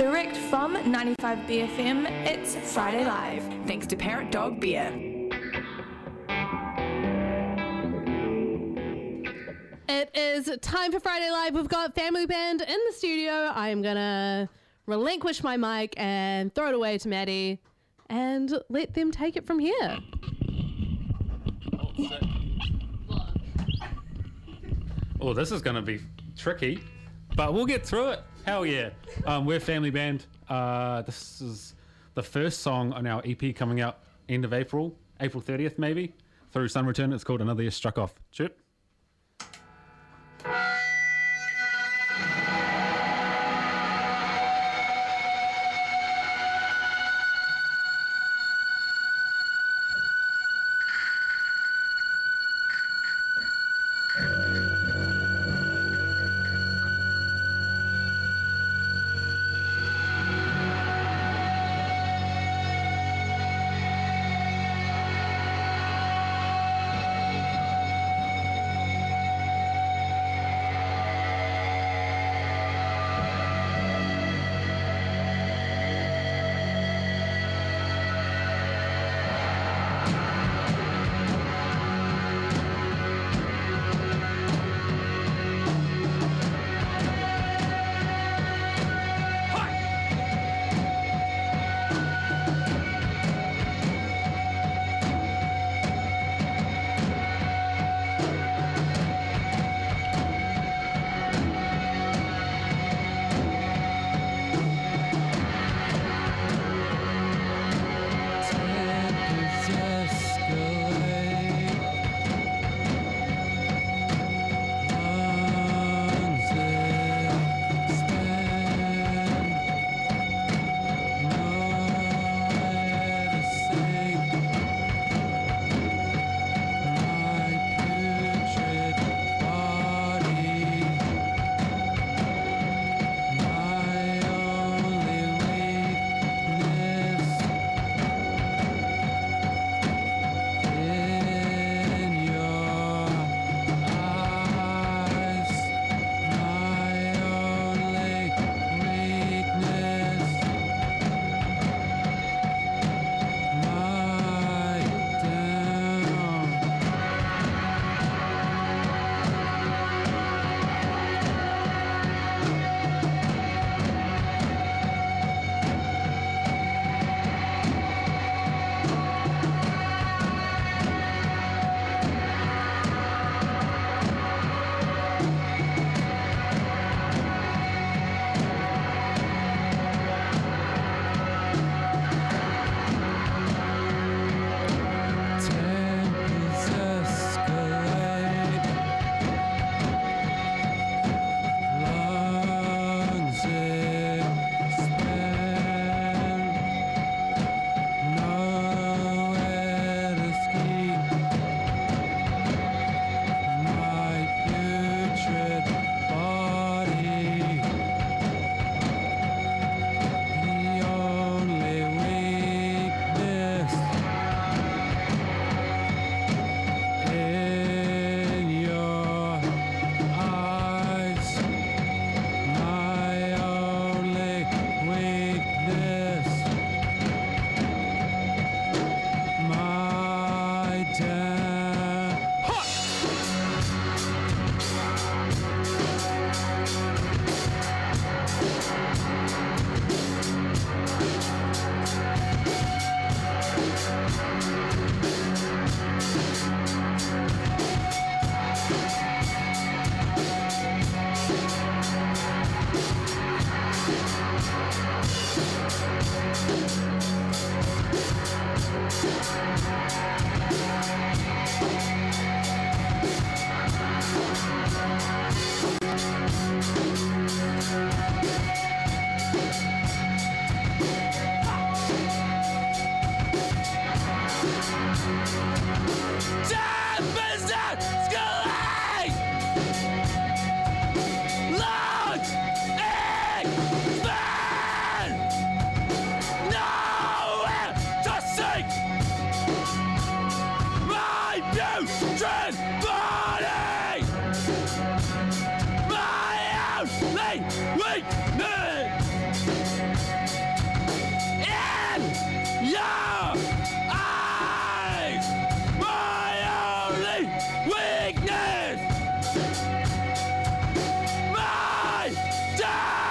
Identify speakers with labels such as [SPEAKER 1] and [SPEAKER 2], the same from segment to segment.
[SPEAKER 1] Direct from 95BFM, it's Friday Live.
[SPEAKER 2] Thanks to Parrot Dog Beer.
[SPEAKER 3] It is time for Friday Live. We've got Family Band in the studio. I am going to relinquish my mic and throw it away to Maddie and let them take it from here.
[SPEAKER 4] Oh, this is going to be tricky, but we'll get through it. Hell yeah. We're Family Band. This is the first song on our EP coming out end of April 30th maybe, through Sun Return. It's called Another Year Struck Off. Chip.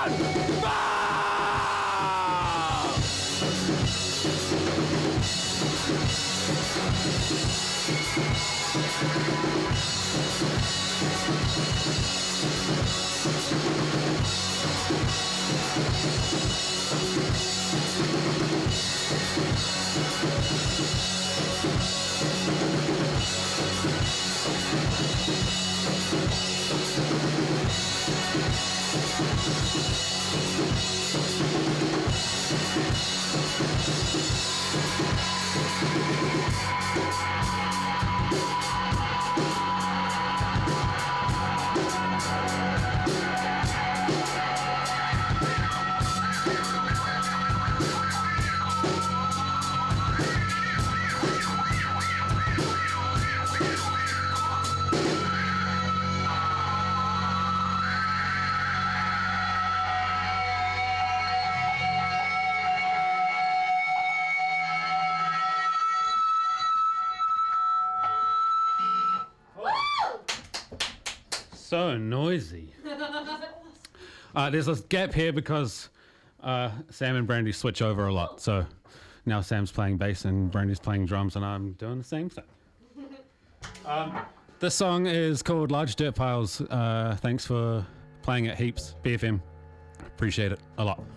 [SPEAKER 5] on fire!
[SPEAKER 4] So noisy. There's a gap here because Sam and Brandy switch over a lot. So now Sam's playing bass and Brandy's playing drums and I'm doing the same thing. This song is called Large Dirt Piles. Thanks for playing it heaps, BFM. Appreciate it a lot.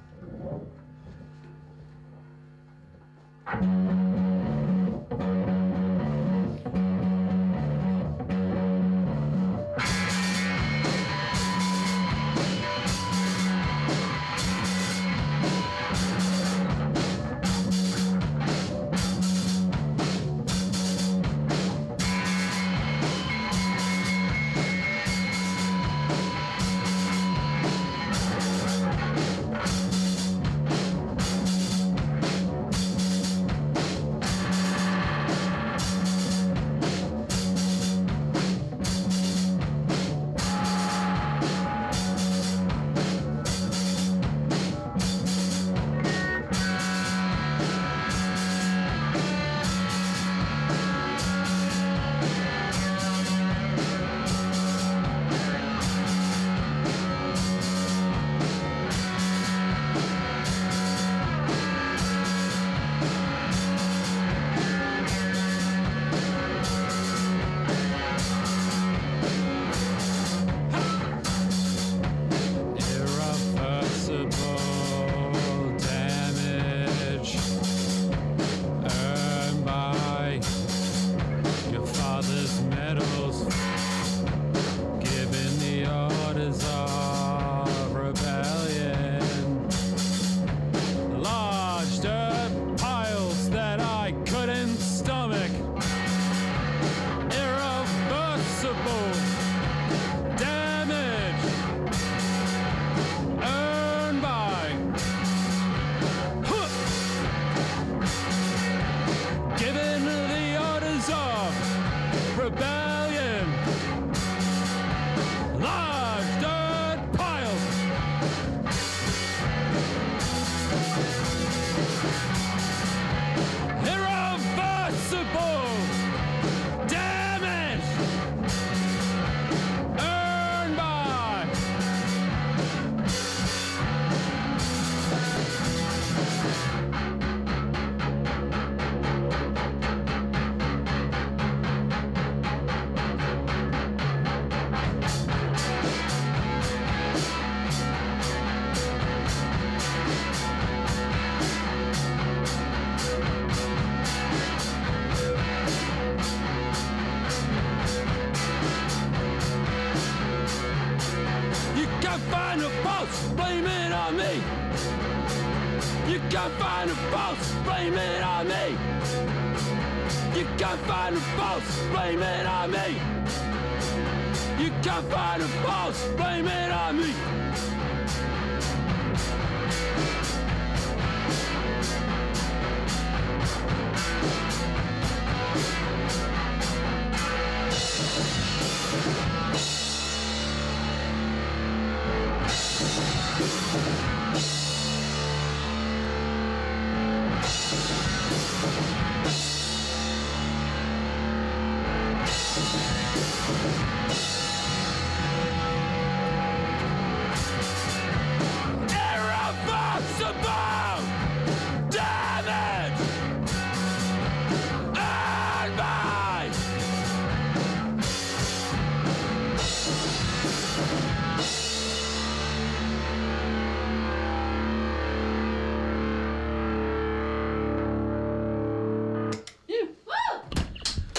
[SPEAKER 5] Blame it on me. You can't find a false, blame it on me. You can't find a false, blame it on me. You can't find a false, blame it on me.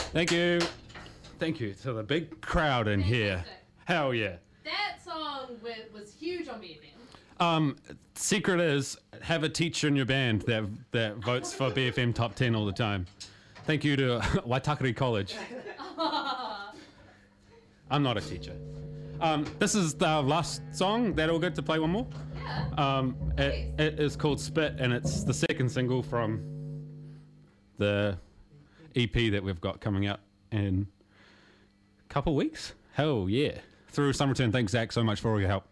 [SPEAKER 4] Thank you. Thank you to the big crowd in here.
[SPEAKER 3] Fantastic.
[SPEAKER 4] Hell yeah.
[SPEAKER 3] That song was huge on BFM.
[SPEAKER 4] Secret is have a teacher in your band that votes for BFM Top 10 all the time. Thank you to Waitakere College. I'm not a teacher. This is the last song. That all good to play one more?
[SPEAKER 3] Yeah.
[SPEAKER 4] It is called Spit, and it's the second single from the EP that we've got coming out in a couple weeks. Hell yeah. Through Summer Return. Thanks, Zach, so much for all your help.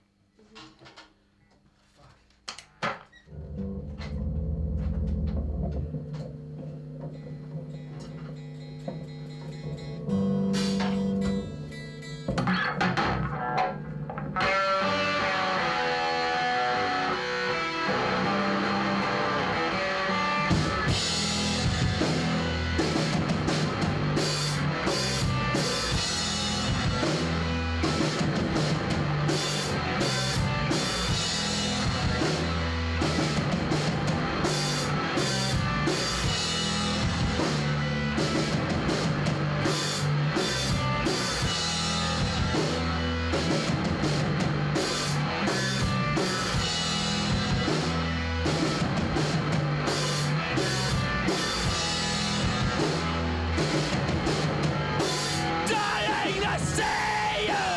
[SPEAKER 5] Dying to see you,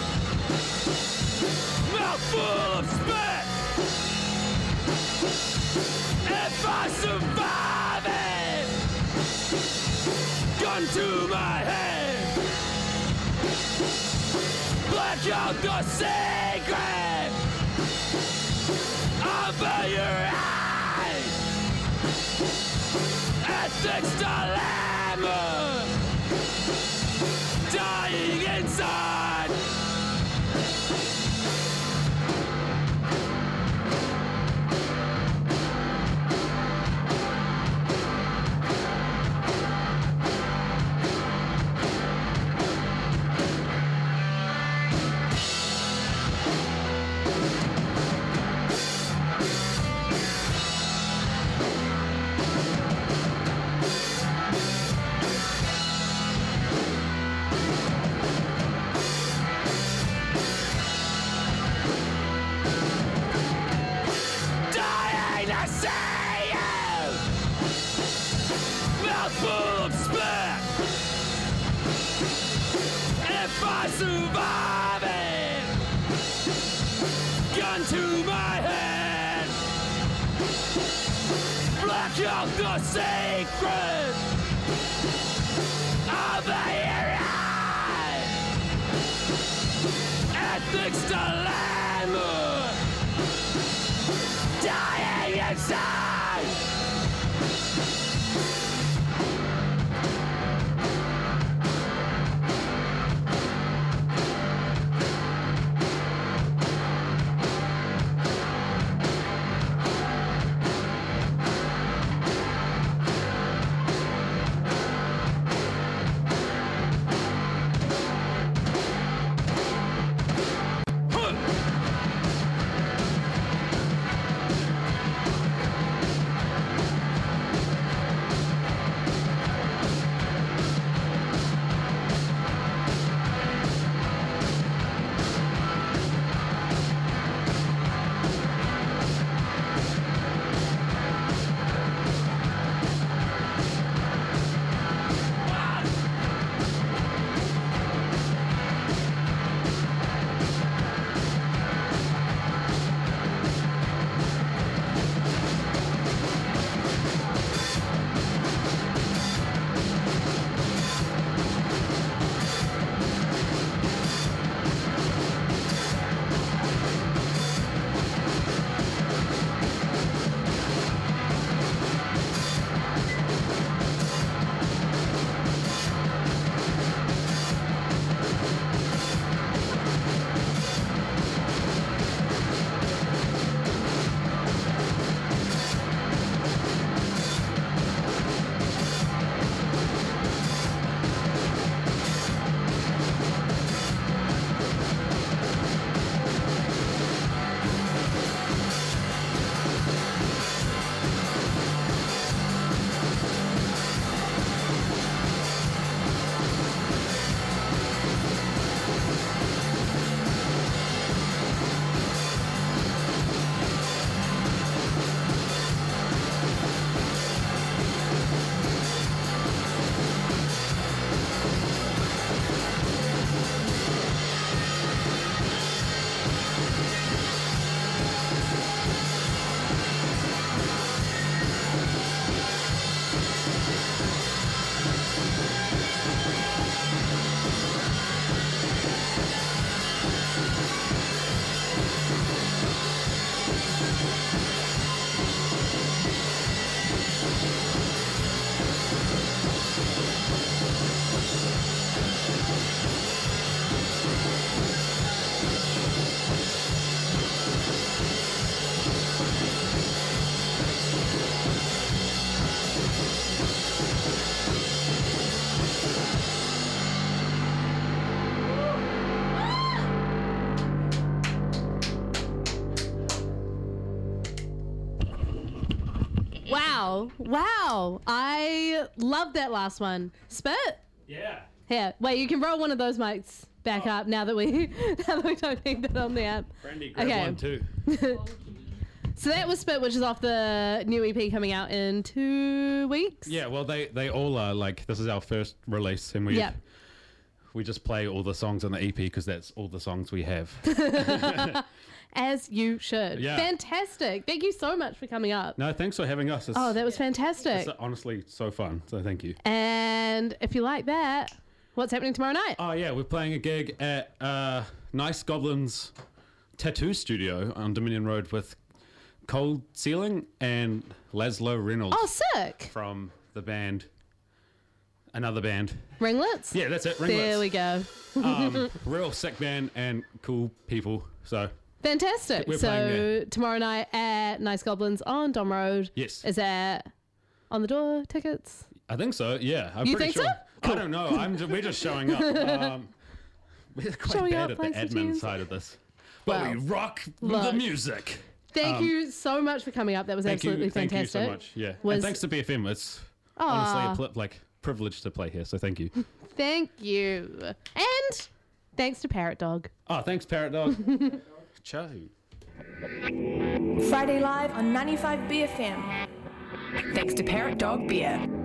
[SPEAKER 5] mouth full of spit. If I survive it, gun to my head, black out the secret of your eyes. Ethics dilemma, dying inside. Dying to see you, mouth full of spit. If I survive it, gun to my head, black out the secret of your eyes. Ethics dilemma, dying inside. Huh.
[SPEAKER 3] Wow. I love that last one. Spit?
[SPEAKER 4] Yeah.
[SPEAKER 3] Here, wait, you can roll one of those mics back up now that we don't need that on the app.
[SPEAKER 4] Brandy, grab
[SPEAKER 3] Okay.
[SPEAKER 4] one too.
[SPEAKER 3] So that was Spit, which is off the new EP coming out in 2 weeks.
[SPEAKER 4] Yeah, well, they all are like, this is our first release, and we just play all the songs on the EP because that's all the songs we have.
[SPEAKER 3] As you should.
[SPEAKER 4] Yeah.
[SPEAKER 3] Fantastic. Thank you so much for coming up.
[SPEAKER 4] No, thanks for having us.
[SPEAKER 3] Oh, that was fantastic.
[SPEAKER 4] It's honestly so fun, so thank you.
[SPEAKER 3] And if you like that, what's happening tomorrow night?
[SPEAKER 4] Oh, yeah, we're playing a gig at Nice Goblins Tattoo Studio on Dominion Road with Cold Ceiling and Laszlo Reynolds
[SPEAKER 3] Oh, sick.
[SPEAKER 4] from the band, another band.
[SPEAKER 3] Ringlets?
[SPEAKER 4] Yeah, that's it,
[SPEAKER 3] There
[SPEAKER 4] Ringlets.
[SPEAKER 3] we go.
[SPEAKER 4] Real sick band and cool people, so...
[SPEAKER 3] Fantastic.
[SPEAKER 4] We're playing
[SPEAKER 3] So
[SPEAKER 4] there.
[SPEAKER 3] tomorrow night at Nice Goblins on Dom Road.
[SPEAKER 4] Yes.
[SPEAKER 3] Is that on the door tickets?
[SPEAKER 4] I think so, yeah. I'm
[SPEAKER 3] You
[SPEAKER 4] pretty
[SPEAKER 3] think
[SPEAKER 4] sure.
[SPEAKER 3] so?
[SPEAKER 4] I don't know. We're just showing up. We're quite
[SPEAKER 3] Showing
[SPEAKER 4] bad
[SPEAKER 3] up,
[SPEAKER 4] at the
[SPEAKER 3] thanks for
[SPEAKER 4] admin
[SPEAKER 3] tunes.
[SPEAKER 4] side of this. But
[SPEAKER 3] Well,
[SPEAKER 4] we rock the
[SPEAKER 3] look.
[SPEAKER 4] music.
[SPEAKER 3] Thank you so much for coming up. That was absolutely
[SPEAKER 4] Thank you
[SPEAKER 3] fantastic.
[SPEAKER 4] so much. Yeah.
[SPEAKER 3] Was-
[SPEAKER 4] And thanks to BFM. It's
[SPEAKER 3] Aw.
[SPEAKER 4] honestly a privilege to play here, so thank you.
[SPEAKER 3] Thank you. And thanks to Parrot Dog.
[SPEAKER 4] Oh, thanks, Parrot Dog. Ciao.
[SPEAKER 1] Friday Live on 95 BFM.
[SPEAKER 2] Thanks to Parrot Dog Beer.